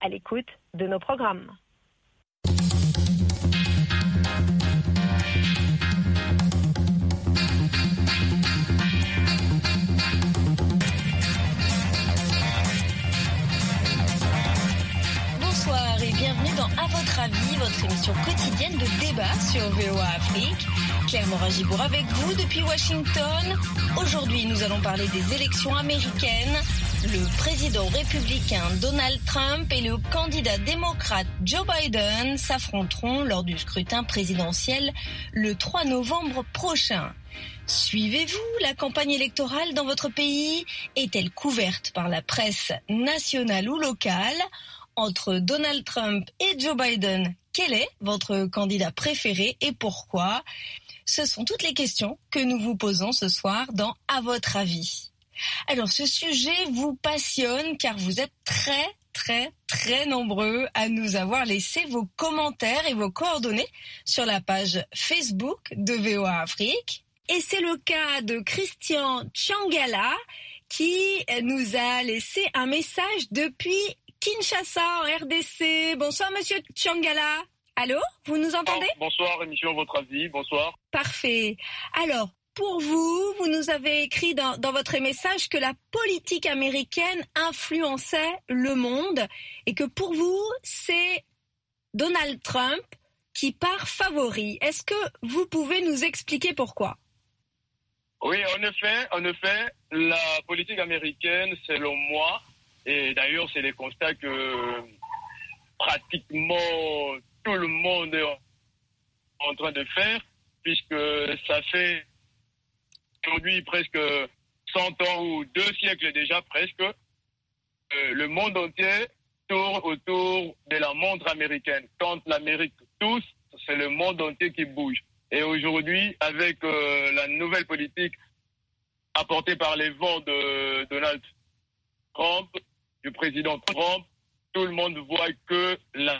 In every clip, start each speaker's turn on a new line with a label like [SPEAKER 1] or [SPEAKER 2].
[SPEAKER 1] à l'écoute de nos programmes.
[SPEAKER 2] Bonsoir et bienvenue dans À votre avis, votre émission quotidienne de débat sur VOA Afrique. Claire Morin-Gibour avec vous depuis Washington. Aujourd'hui, nous allons parler des élections américaines. Le président républicain Donald Trump et le candidat démocrate Joe Biden s'affronteront lors du scrutin présidentiel le 3 novembre prochain. Suivez-vous la campagne électorale dans votre pays? Est-elle couverte par la presse nationale ou locale? Entre Donald Trump et Joe Biden, quel est votre candidat préféré et pourquoi? Ce sont toutes les questions que nous vous posons ce soir dans À votre avis. Alors ce sujet vous passionne car vous êtes très nombreux à nous avoir laissé vos commentaires et vos coordonnées sur la page Facebook de VOA Afrique. Et c'est le cas de Christian Tchangala qui nous a laissé un message depuis Kinshasa en RDC. Bonsoir Monsieur Tchangala. Allô, vous nous entendez?
[SPEAKER 3] Bonsoir, émission Votre Avis, bonsoir.
[SPEAKER 2] Parfait. Alors, pour vous, vous nous avez écrit dans votre message que la politique américaine influençait le monde et que pour vous, c'est Donald Trump qui part favori. Est-ce que vous pouvez nous expliquer pourquoi?
[SPEAKER 3] Oui, en effet, la politique américaine, selon moi, et d'ailleurs, c'est les constats que pratiquement tout le monde est en train de faire, puisque ça fait aujourd'hui presque 100 ans ou 2 siècles déjà presque, le monde entier tourne autour de la montre américaine. Quand l'Amérique tousse, c'est le monde entier qui bouge. Et aujourd'hui, avec la nouvelle politique apportée par les vents de Donald Trump, du président Trump, tout le monde voit que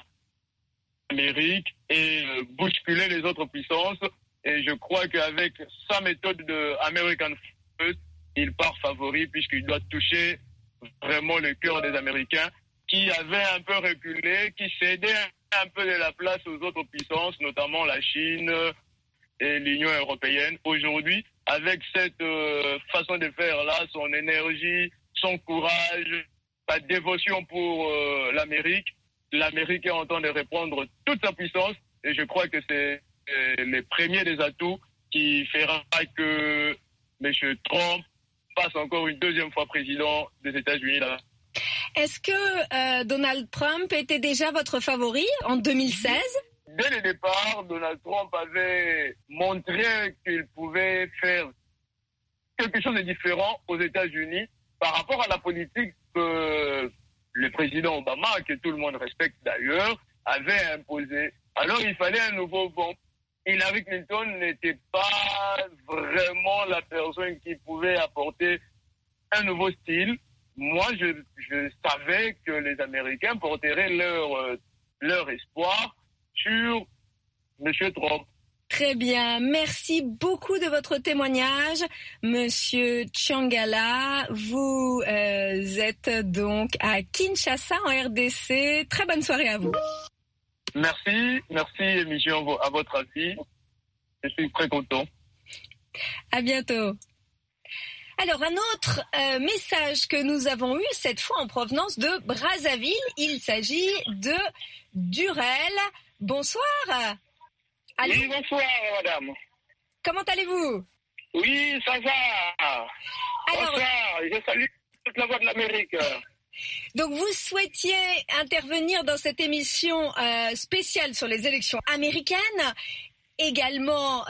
[SPEAKER 3] l'Amérique est bousculer les autres puissances. Et je crois qu'avec sa méthode de American First, il part favori puisqu'il doit toucher vraiment le cœur des Américains qui avaient un peu reculé, qui cédaient un peu de la place aux autres puissances, notamment la Chine et l'Union européenne. Aujourd'hui, avec cette façon de faire là, son énergie, son courage, sa dévotion pour l'Amérique est en train de reprendre toute sa puissance et je crois que c'est les premiers des atouts qui fera que M. Trump passe encore une deuxième fois président des États-Unis. Là.
[SPEAKER 2] Est-ce que Donald Trump était déjà votre favori en 2016?
[SPEAKER 3] Dès le départ, Donald Trump avait montré qu'il pouvait faire quelque chose de différent aux États-Unis par rapport à la politique que le président Obama, que tout le monde respecte d'ailleurs, avait imposée. Alors il fallait un nouveau vent. Hillary Clinton n'était pas vraiment la personne qui pouvait apporter un nouveau style. Moi, je savais que les Américains porteraient leur espoir sur M. Trump.
[SPEAKER 2] Très bien. Merci beaucoup de votre témoignage, Monsieur Tchangala. Vous êtes donc à Kinshasa, en RDC. Très bonne soirée à vous.
[SPEAKER 3] Merci émission à votre avis. Je suis très content.
[SPEAKER 2] À bientôt. Alors, un autre message que nous avons eu, cette fois en provenance de Brazzaville. Il s'agit de Durel. Bonsoir.
[SPEAKER 4] Allô? Oui, bonsoir, madame.
[SPEAKER 2] Comment allez-vous?
[SPEAKER 4] Oui, ça va. Alors, bonsoir, je salue toute la voix de l'Amérique.
[SPEAKER 2] Donc, vous souhaitiez intervenir dans cette émission spéciale sur les élections américaines, également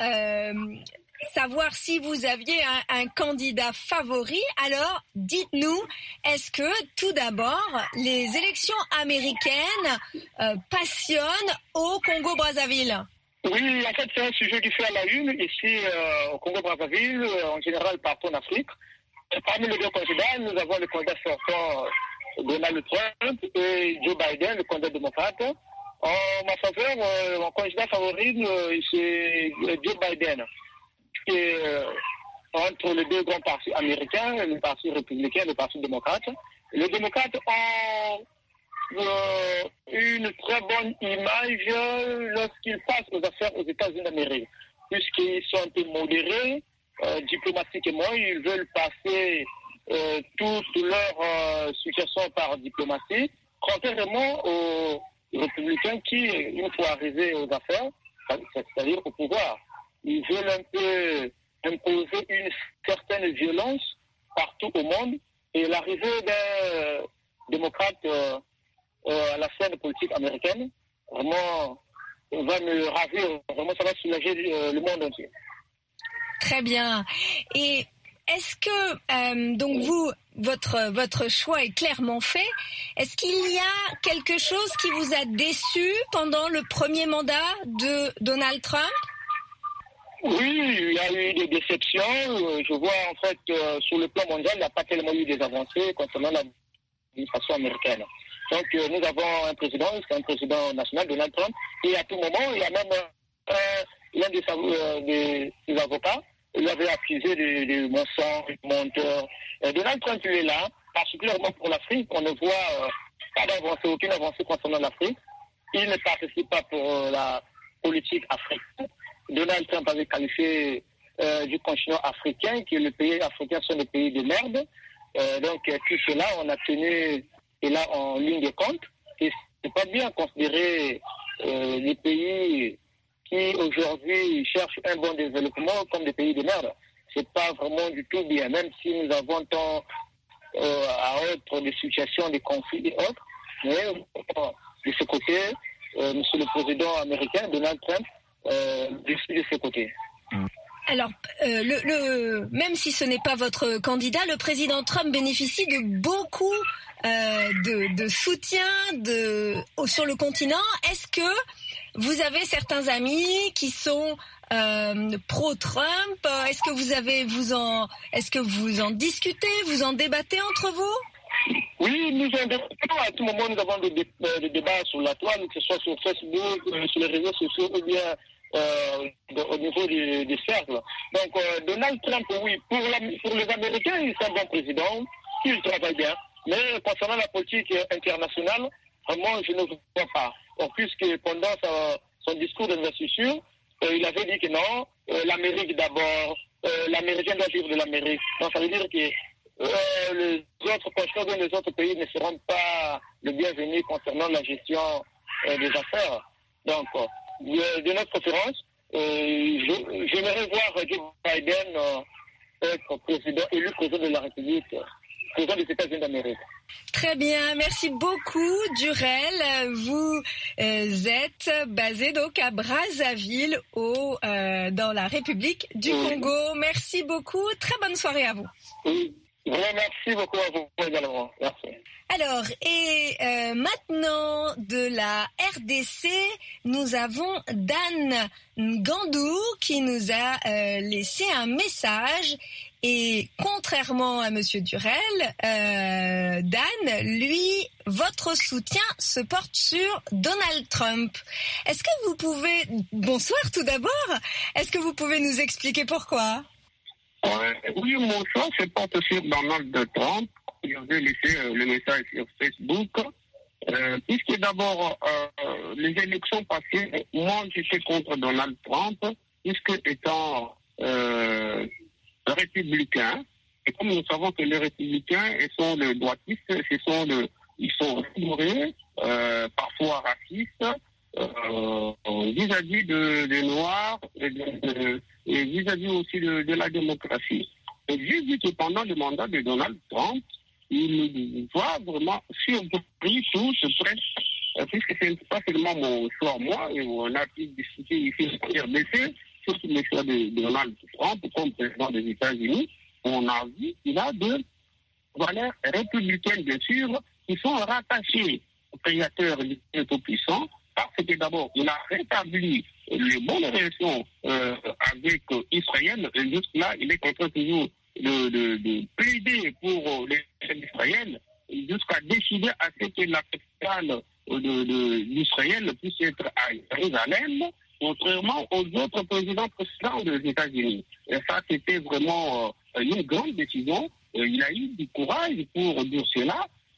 [SPEAKER 2] savoir si vous aviez un candidat favori. Alors, dites-nous, est-ce que, tout d'abord, les élections américaines passionnent au Congo-Brazzaville?
[SPEAKER 4] Oui, en fait, c'est un sujet qui fait à la une ici au Congo-Brazzaville, en général partout en Afrique. Parmi les deux candidats, nous avons le candidat sortant Donald Trump et Joe Biden, le candidat démocrate. En ma faveur, mon candidat favori, c'est Joe Biden, qui est entre les deux grands partis américains, le parti républicain et le parti démocrate. Les démocrates ont une très bonne image lorsqu'ils passent aux affaires aux États-Unis d'Amérique, puisqu'ils sont un peu modérés diplomatiquement, ils veulent passer toute leur situation par diplomatie, contrairement aux républicains qui, une fois arrivés aux affaires, c'est-à-dire au pouvoir, ils veulent un peu imposer une certaine violence partout au monde, et l'arrivée d'un démocrate à la scène politique américaine, vraiment, va me ravir, vraiment ça va soulager le monde entier.
[SPEAKER 2] Très bien. Et est-ce que, donc vous, votre choix est clairement fait. Est-ce qu'il y a quelque chose qui vous a déçu pendant le premier mandat de Donald Trump?
[SPEAKER 4] Oui, il y a eu des déceptions. Je vois en fait sur le plan mondial, il n'y a pas tellement eu des avancées concernant l'administration américaine. Donc nous avons un président, c'est un président national, Donald Trump, et à tout moment, il y a même l'un des avocats, il avait accusé de mensonges, de menteurs. Donald Trump, il est là, particulièrement pour l'Afrique. On ne voit pas d'avancée, aucune avancée concernant l'Afrique. Il ne participe pas pour la politique africaine. Donald Trump avait qualifié du continent africain, que les pays africains sont des pays de merde. Donc tout cela, on a tenu là en ligne de compte. Et c'est pas bien considérer les pays qui aujourd'hui cherchent un bon développement comme des pays de merde. C'est pas vraiment du tout bien, même si nous avons tant à autre des situations, des conflits et autres. Mais de ce côté, monsieur le président américain, Donald Trump, je suis de ce côté.
[SPEAKER 2] Alors, même si ce n'est pas votre candidat, le président Trump bénéficie de beaucoup de soutien sur le continent. Est-ce que vous avez certains amis qui sont pro-Trump? Est-ce que vous en discutez, vous en débattez entre vous?
[SPEAKER 4] Oui, nous en débattons. À tout moment, nous avons des débats sur la toile, que ce soit sur Facebook, sur les réseaux sociaux ou bien au niveau des cercles. Donc, Donald Trump, oui, pour les Américains, il est un bon président, il travaille bien. Mais concernant la politique internationale, vraiment, je ne vois pas. Donc, puisque pendant son discours d'investiture, il avait dit que non, l'Amérique d'abord, l'Américain doit vivre de l'Amérique. Donc, ça veut dire que les autres continents, les autres pays ne seront pas le bienvenu concernant la gestion des affaires. Donc, de notre préférence, j'aimerais voir Joe Biden être élu président de la République, président des États-Unis d'Amérique.
[SPEAKER 2] Très bien, merci beaucoup Durel. Vous êtes basé donc à Brazzaville, dans la République du Congo. Merci beaucoup, très bonne soirée à vous.
[SPEAKER 4] Oui. Merci beaucoup à vous également. Merci.
[SPEAKER 2] Alors, et maintenant de la RDC, nous avons Dan Ngandou qui nous a laissé un message. Et contrairement à Monsieur Durel, Dan, lui, votre soutien se porte sur Donald Trump. Est-ce que vous pouvez... Bonsoir tout d'abord. Est-ce que vous pouvez nous expliquer pourquoi?
[SPEAKER 5] Oui, mon choix se porte sur Donald Trump. Je vais laisser le message sur Facebook. Puisque d'abord, les élections passées, moi j'étais contre Donald Trump, puisque étant républicain, et comme nous savons que les républicains sont les droitistes, ils sont rigoureux, parfois racistes, vis-à-vis des Noirs et vis-à-vis aussi de la démocratie. Et j'ai vu que pendant le mandat de Donald Trump, il voit vraiment surpris tout ce presse, puisque ce n'est pas seulement mon choix, moi, et on a pu discuter ici sur RDC, sur le choix de Donald Trump comme président des États-Unis. On a vu qu'il a de valeurs républicaines, bien sûr, qui sont rattachées au créateur du Tout-Puissant, parce que d'abord, il a rétabli les bonnes relations avec Israël, et jusque-là, il est en train toujours de plaider pour les Israël, jusqu'à décider à ce que la capitale d'Israël puisse être à Jérusalem, contrairement aux autres présidents précédents des États-Unis. Et ça, c'était vraiment une grande décision. Il a eu du courage pour dire cela.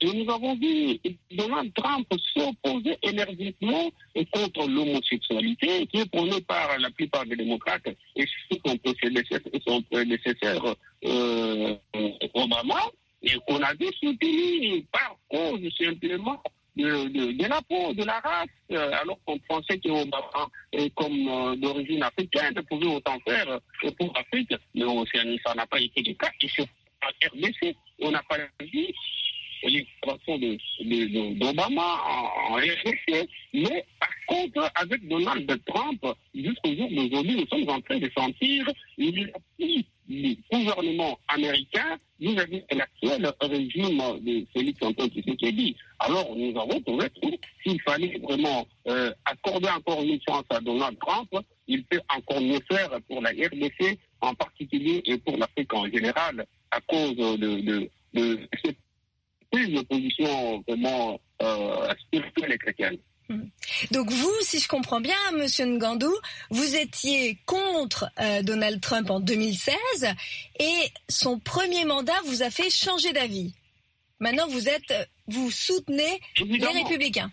[SPEAKER 5] Et nous avons vu Donald Trump s'opposer énergiquement contre l'homosexualité, qui est prônée par la plupart des démocrates et son prédécesseur Obama, et qu'on avait soutenu par cause simplement de la peau, de la race, alors qu'on pensait qu'Obama, comme d'origine africaine, pouvait autant faire pour l'Afrique, mais ça n'a pas été le cas. Et sur la RDC, on n'a pas dit l'expression d'Obama en RDC, mais par contre, avec Donald Trump, jusqu'au jour d'aujourd'hui, nous sommes en train de sentir une appui du gouvernement américain vis-à-vis de l'actuel régime de Félix Antoine Tshisekedi. Alors, nous avons trouvé que s'il fallait vraiment accorder encore une chance à Donald Trump, il peut encore mieux faire pour la RDC en particulier et pour l'Afrique en général à cause de cette prise de position vraiment spirituelle et chrétienne.
[SPEAKER 2] Donc vous, si je comprends bien, Monsieur Ngandou, vous étiez contre Donald Trump en 2016 et son premier mandat vous a fait changer d'avis. Maintenant, vous soutenez les Républicains.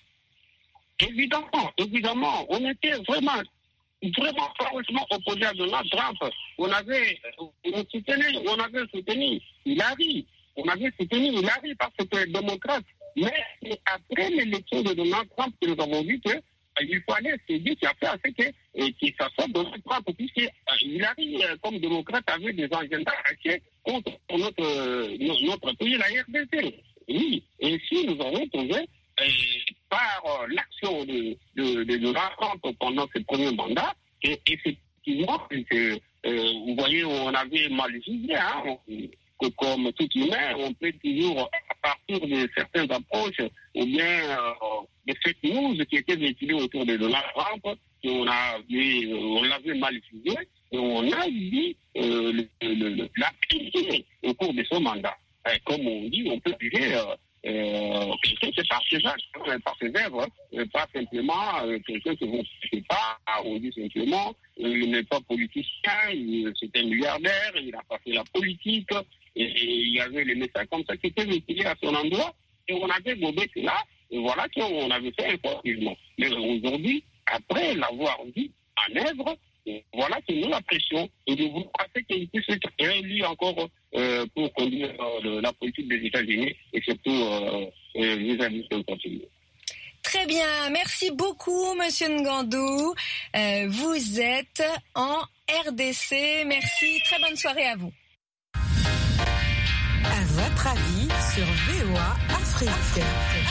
[SPEAKER 5] Évidemment. On était vraiment farouchement opposés à Donald Trump. On avait soutenu Hillary. On avait soutenu Hillary parce que les démocrates. Mais c'est après l'élection de Donald Trump que nous avons vu qu'il fallait se dire qu'il a fait assez que ça soit Donald Trump, puisque Hillary, comme démocrate, avait des agendas cachés contre notre pays, la RDC. Oui, et si nous avons trouvé par l'action de Donald Trump pendant ce premier mandat, et effectivement, vous voyez, on avait mal jugé, que comme tout humain, on peut toujours, à partir de certaines approches, ou bien de fake news qui étaient véhiculées autour de Donald Trump, on l'avait mal jugé, et on a dit l'appliquer au cours de son mandat. Comme on dit, on peut juger quelqu'un c'est par ses actes, par ses œuvres, pas simplement quelqu'un que vous ne savez pas, on dit simplement, il n'est pas politicien, c'est un milliardaire, il a pas fait la politique, et il y avait les messages comme ça qui étaient véhiculés à son endroit, et on avait gobé cela, et voilà qu'on avait fait un corrigement. Mais aujourd'hui, après l'avoir vu en œuvre, voilà que nous la pression, et de vous penser qu'il puisse être réélu encore pour conduire la politique des États-Unis, et surtout vis-à-vis de continuer.
[SPEAKER 2] Très bien, merci beaucoup Monsieur Ngandou. Vous êtes en RDC, merci, très bonne soirée à vous.
[SPEAKER 6] À votre avis sur VOA Afrique.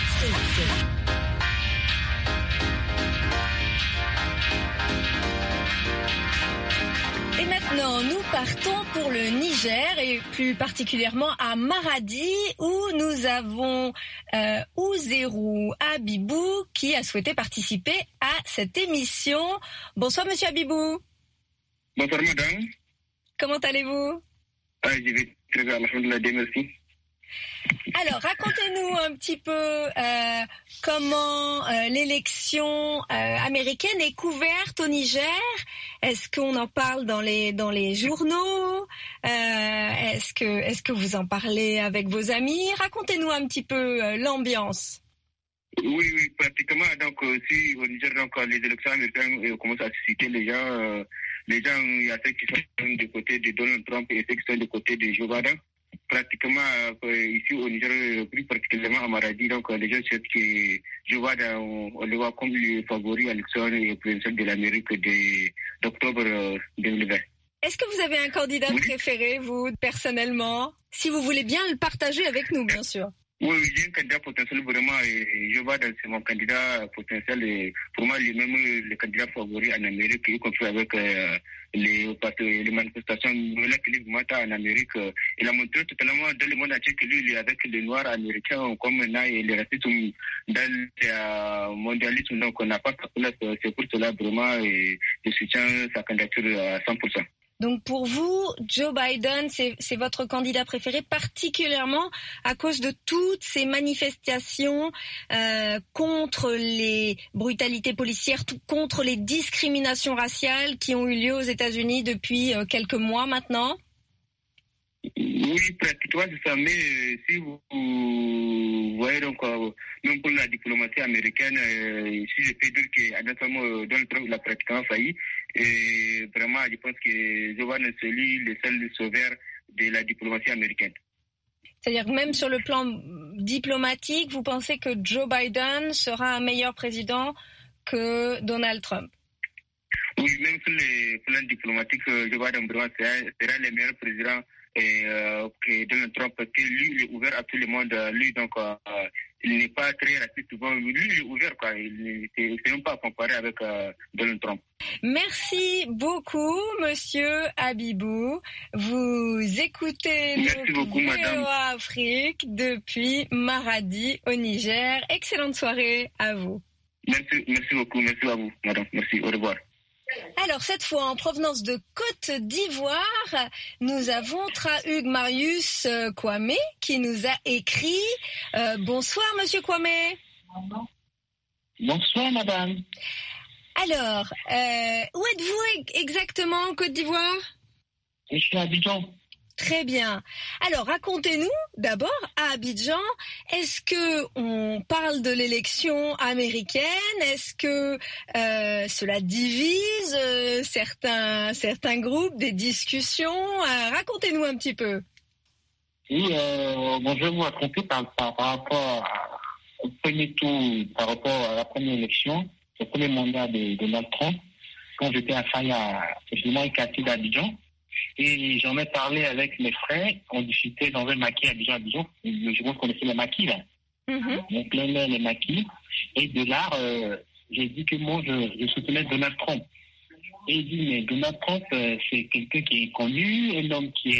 [SPEAKER 2] Et maintenant, nous partons pour le Niger et plus particulièrement à Maradi où nous avons Ouzérou Abibou qui a souhaité participer à cette émission. Bonsoir Monsieur Abibou.
[SPEAKER 3] Bonsoir madame.
[SPEAKER 2] Comment allez-vous?
[SPEAKER 3] Je vais très bien, alhamdoulilah, merci.
[SPEAKER 2] Alors, racontez-nous un petit peu comment l'élection américaine est couverte au Niger. Est-ce qu'on en parle dans les journaux? Est-ce que vous en parlez avec vos amis? Racontez-nous un petit peu l'ambiance.
[SPEAKER 3] Oui, pratiquement. Donc, si au Niger, donc, les élections américaines commencent à susciter les gens, il y a ceux qui sont du côté de Donald Trump et ceux qui sont du côté de Joe Biden. Pratiquement, ici au Niger, plus particulièrement à Maradi, donc les gens savent que Joe Biden, on le voit comme le favori à l'élection présidentielle de l'Amérique d'octobre 2020.
[SPEAKER 2] Est-ce que vous avez un candidat préféré, vous, personnellement? Si vous voulez bien le partager avec nous, bien sûr.
[SPEAKER 3] Oui, j'ai un candidat potentiel vraiment, et Joe Biden, c'est mon candidat potentiel, et pour moi, il est même le candidat favori en Amérique, y compris avec les manifestations qu'il Mata en Amérique. Il a montré totalement dans le monde entier que lui, il est avec les Noirs américains, comme maintenant, et les racistes dans le mondialisme, donc on n'a pas sa place. C'est pour cela, vraiment, et je soutiens sa candidature à 100%.
[SPEAKER 2] Donc pour vous, Joe Biden, c'est votre candidat préféré, particulièrement à cause de toutes ces manifestations contre les brutalités policières, contre les discriminations raciales qui ont eu lieu aux États-Unis depuis quelques mois maintenant?
[SPEAKER 5] Oui, pratiquement c'est ça, mais si vous voyez donc, même pour la diplomatie américaine, si je peux dire que Donald Trump l'a pratiquement failli, et vraiment je pense que Joe Biden c'est lui le seul sauveur de la diplomatie américaine.
[SPEAKER 2] C'est-à-dire que même sur le plan diplomatique, vous pensez que Joe Biden sera un meilleur président que Donald Trump?
[SPEAKER 5] Oui, même sur les plans diplomatiques, Joe Biden sera le meilleur président que Donald Trump, parce que lui, il est ouvert à tout le monde. Lui, donc, il n'est pas très raciste. Bon, lui, il est ouvert, quoi. Il ne s'est même pas comparé avec Donald Trump.
[SPEAKER 2] Merci beaucoup, Monsieur Habibou. Vous écoutez VOA Afrique depuis Maradi, au Niger. Excellente soirée à vous.
[SPEAKER 5] Merci beaucoup. Merci à vous, madame. Merci. Au revoir.
[SPEAKER 2] Alors, cette fois, en provenance de Côte d'Ivoire, nous avons Trahugues Marius Kwame qui nous a écrit. Bonsoir, Monsieur Kwame.
[SPEAKER 5] Bonsoir, madame.
[SPEAKER 2] Alors, où êtes-vous exactement en Côte d'Ivoire?
[SPEAKER 5] Je suis à Abidjan.
[SPEAKER 2] Très bien. Alors, racontez-nous d'abord à Abidjan, est-ce que on parle de l'élection américaine? Est-ce que cela divise certains groupes, des discussions? Racontez-nous un petit peu.
[SPEAKER 5] Oui, bon, je vais vous raconter par rapport au premier tour, par rapport à la première élection, le premier mandat de Donald Trump, quand j'étais à Faya, justement, un quartier d'Abidjan. Et j'en ai parlé avec mes frères, on discutait dans un maquis à Abidjan. Je vous connaissez les maquis, là. Donc, les maquis. Et de là, j'ai dit que moi, je soutenais Donald Trump. Et il dit, mais Donald Trump, c'est quelqu'un qui est connu, un homme qui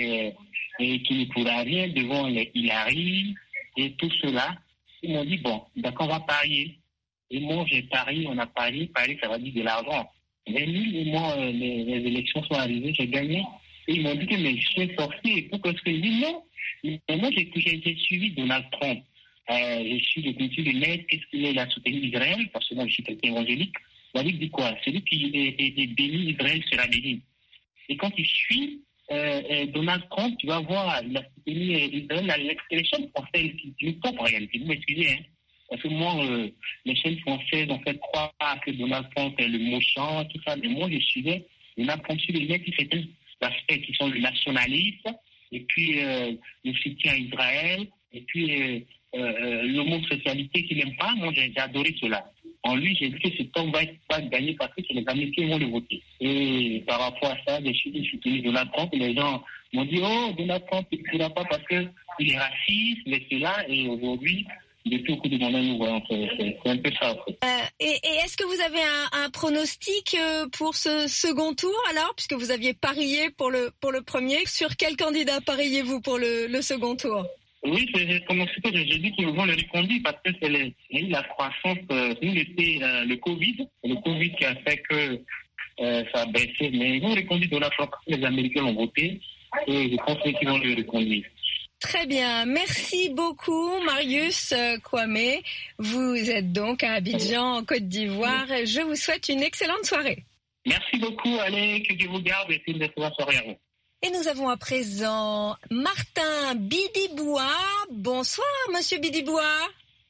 [SPEAKER 5] ne pourra rien devant les Hillary et tout cela. Ils m'ont dit, bon, d'accord, on va parier. Et moi, j'ai parié, on a parié, ça va dire de l'argent. Mais lui et moi, les élections sont arrivées, j'ai gagné. Et ils m'ont dit que mais je suis sorcier. Pourquoi est-ce que je dis non? Mais moi, j'ai suivi Donald Trump. Je suis de culture de l'Est. Qu'est-ce qu'il a soutenu Israël? Parce que moi, je suis quelqu'un évangélique. La Bible dit quoi? Celui qui est béni, Israël sera béni. Et quand tu suis Donald Trump, tu vas voir, il a soutenu Israël. Les chaînes françaises, je ne comprends rien. Vous m'excusez, hein? Parce que moi, les chaînes françaises ont fait croire que Donald Trump est le méchant, tout ça. Mais moi, je suivais Donald Trump sur les mecs qui faisaient l'aspect qui sont le nationalisme, et puis le soutien à Israël, et puis l'homosexualité qu'il n'aime pas. Moi, j'ai adoré cela. En lui, j'ai dit que cet homme va gagner parce que les Américains vont le voter. Et par rapport à ça, j'ai soutenu Donald Trump. Et les gens m'ont dit, oh, Donald Trump, il ne pas parce qu'il est raciste, mais cela, et aujourd'hui, depuis au cours de mon année, nous voyons, c'est un peu ça. En fait.
[SPEAKER 2] Et est-ce que vous avez un pronostic pour ce second tour alors, puisque vous aviez parié pour le premier? Sur quel candidat pariez-vous pour le second tour?
[SPEAKER 5] Oui, j'ai commencé, j'ai dit qu'ils vont le reconduire parce que c'est la croissance, nous l'été, le Covid qui a fait que ça a baissé, mais ils vont reconduire Donald Trump parce que les Américains l'ont voté et je pense qu'ils vont le reconduire.
[SPEAKER 2] Très bien, merci beaucoup Marius Kwame. Vous êtes donc à Abidjan, en Côte d'Ivoire. Je vous souhaite une excellente soirée.
[SPEAKER 5] Merci beaucoup, allez, que Dieu vous garde et une excellente soirée à vous.
[SPEAKER 2] Et nous avons à présent Martin Bidiboua. Bonsoir Monsieur Bidiboua.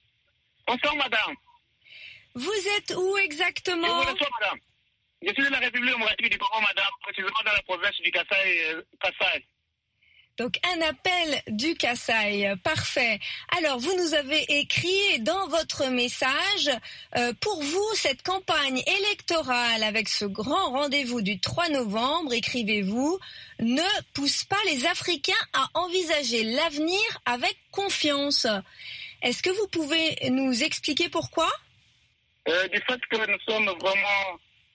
[SPEAKER 4] Bonsoir madame.
[SPEAKER 2] Vous êtes où exactement?
[SPEAKER 4] Bonsoir madame. Je suis de la République démocratique du Congo madame, précisément dans la province du Kasaï.
[SPEAKER 2] Donc un appel du Kasaï, parfait. Alors vous nous avez écrit dans votre message, pour vous cette campagne électorale avec ce grand rendez-vous du 3 novembre, écrivez-vous, ne pousse pas les Africains à envisager l'avenir avec confiance. Est-ce que vous pouvez nous expliquer pourquoi?
[SPEAKER 4] Du fait que nous sommes vraiment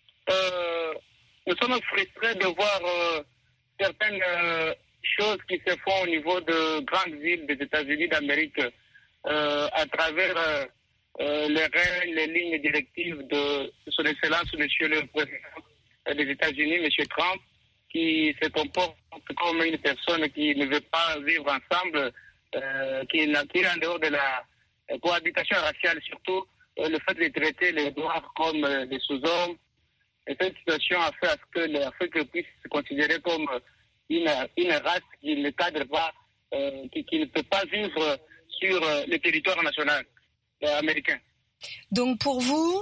[SPEAKER 4] frustrés de voir certaines choses qui se font au niveau de grandes villes des États-Unis d'Amérique à travers les lignes directives de son Excellence, Monsieur le Président des États-Unis, Monsieur Trump, qui se comporte comme une personne qui ne veut pas vivre ensemble, qui est en dehors de la cohabitation raciale, surtout le fait de traiter les Noirs comme des sous-hommes. Et cette situation a fait à ce que l'Afrique puisse se considérer comme une race qui ne cadre pas, qui ne peut pas vivre sur le territoire national américain.
[SPEAKER 2] Donc pour vous,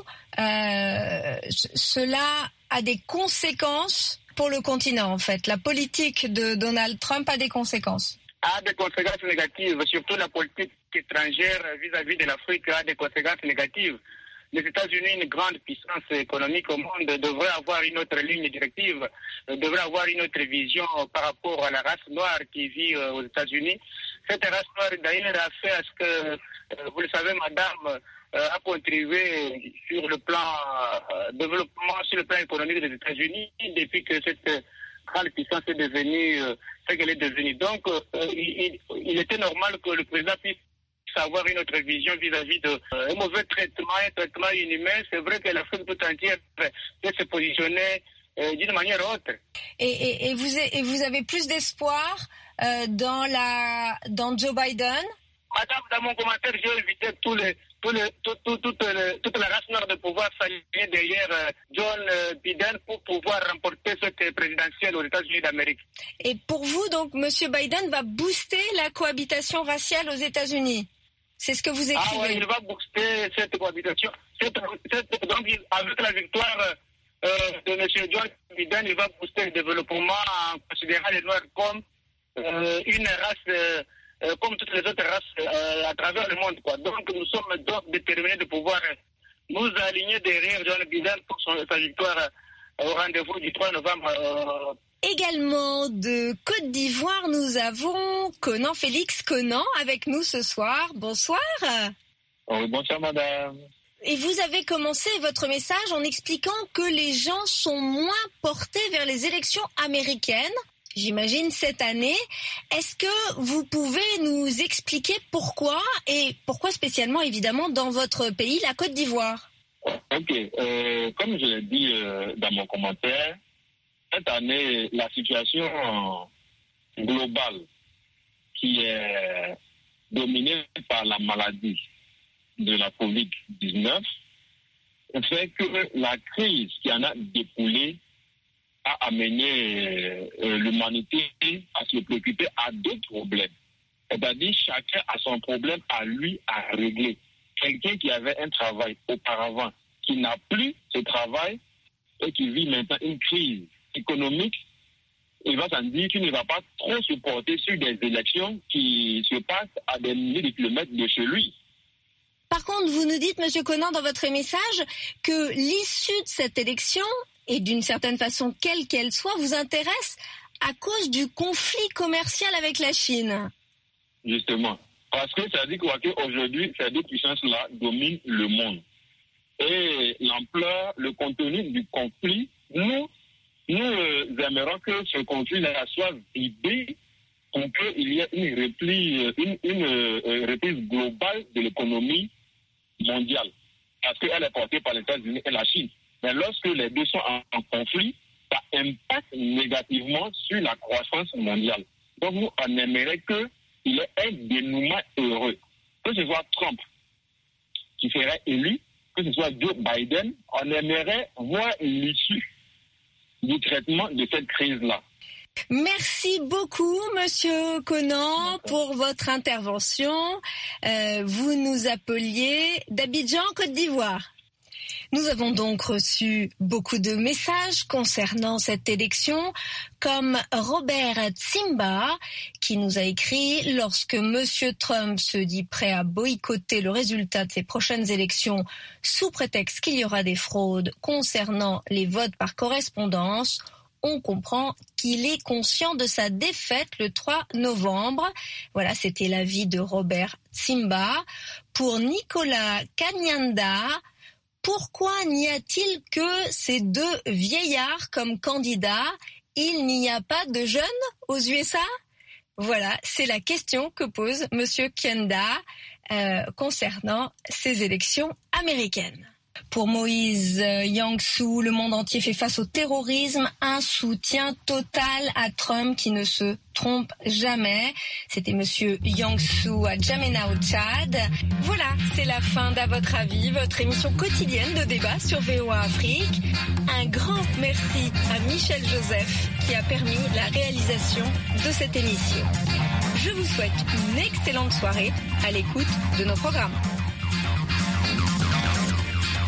[SPEAKER 2] cela a des conséquences pour le continent en fait. La politique de Donald Trump a des conséquences.
[SPEAKER 4] A des conséquences négatives, surtout la politique étrangère vis-à-vis de l'Afrique a des conséquences négatives. Les États-Unis, une grande puissance économique au monde, devraient avoir une autre ligne directive, devraient avoir une autre vision par rapport à la race noire qui vit aux États-Unis. Cette race noire, d'ailleurs, a fait à ce que, vous le savez, madame, a contribué sur le plan développement, sur le plan économique des États-Unis depuis que cette grande puissance est devenue ce qu'elle est devenue. Donc, il était normal que le président puisse avoir une autre vision vis-à-vis de un mauvais traitement, un traitement inhumain. C'est vrai que l'Afrique tout entière peut se positionner d'une manière autre.
[SPEAKER 2] Et vous avez plus d'espoir dans Joe Biden?
[SPEAKER 4] Madame, dans mon commentaire, j'ai évité toute la race noire de pouvoir s'aligner derrière John Biden pour pouvoir remporter cette présidentielle aux États-Unis d'Amérique.
[SPEAKER 2] Et pour vous, donc, M. Biden va booster la cohabitation raciale aux États-Unis? C'est ce que vous écrivez.
[SPEAKER 4] Ah oui, il va booster cette cohabitation. Donc, avec la victoire de M. John Biden, il va booster le développement en considérant les Noirs comme une race, comme toutes les autres races à travers le monde, quoi. Donc, nous sommes donc déterminés de pouvoir nous aligner derrière John Biden pour sa victoire au rendez-vous du 3 novembre.
[SPEAKER 2] Également de Côte d'Ivoire, nous avons Félix Conan avec nous ce soir. Bonsoir.
[SPEAKER 3] Bonsoir, madame.
[SPEAKER 2] Et vous avez commencé votre message en expliquant que les gens sont moins portés vers les élections américaines, j'imagine cette année. Est-ce que vous pouvez nous expliquer pourquoi, et pourquoi spécialement évidemment dans votre pays, la Côte d'Ivoire?
[SPEAKER 3] Ok, comme je l'ai dit dans mon commentaire, cette année, la situation globale qui est dominée par la maladie de la COVID-19 fait que la crise qui en a découlé a amené l'humanité à se préoccuper à deux problèmes. C'est-à-dire chacun a son problème à lui à régler. Quelqu'un qui avait un travail auparavant, qui n'a plus ce travail et qui vit maintenant une crise économique, il va s'en dire qu'il ne va pas trop se porter sur des élections qui se passent à des milliers de kilomètres de chez lui.
[SPEAKER 2] Par contre, vous nous dites, M. Conan, dans votre message, que l'issue de cette élection, et d'une certaine façon, quelle qu'elle soit, vous intéresse à cause du conflit commercial avec la Chine.
[SPEAKER 3] Justement. Parce que ça dit qu'aujourd'hui, ces deux puissances-là dominent le monde. Et l'ampleur, le contenu du conflit, nous aimerons que ce conflit-là soit vidé pour qu'il y ait une reprise globale de l'économie mondiale. Parce qu'elle est portée par les États-Unis et la Chine. Mais lorsque les deux sont en conflit, ça impacte négativement sur la croissance mondiale. Donc nous, on aimerait qu'il y ait un dénouement heureux. Que ce soit Trump qui serait élu, que ce soit Joe Biden, on aimerait voir l'issue du traitement de cette crise-là.
[SPEAKER 2] Merci beaucoup, Monsieur Conan, pour votre intervention. Vous nous appeliez d'Abidjan, Côte d'Ivoire. Nous avons donc reçu beaucoup de messages concernant cette élection, comme Robert Tsimba, qui nous a écrit « Lorsque Monsieur Trump se dit prêt à boycotter le résultat de ces prochaines élections sous prétexte qu'il y aura des fraudes concernant les votes par correspondance, on comprend qu'il est conscient de sa défaite le 3 novembre. » Voilà, c'était l'avis de Robert Tsimba. Pour Nicolas Kanyanda, pourquoi n'y a-t-il que ces deux vieillards comme candidats? Il n'y a pas de jeunes aux USA? Voilà, c'est la question que pose Monsieur Kenda concernant ces élections américaines. Pour Moïse Yang-Soo, le monde entier fait face au terrorisme, un soutien total à Trump qui ne se trompe jamais. C'était monsieur Yang-Soo à Djamena au Tchad. Voilà, c'est la fin d'À votre avis, votre émission quotidienne de débat sur VOA Afrique. Un grand merci à Michel Joseph qui a permis la réalisation de cette émission. Je vous souhaite une excellente soirée à l'écoute de nos programmes.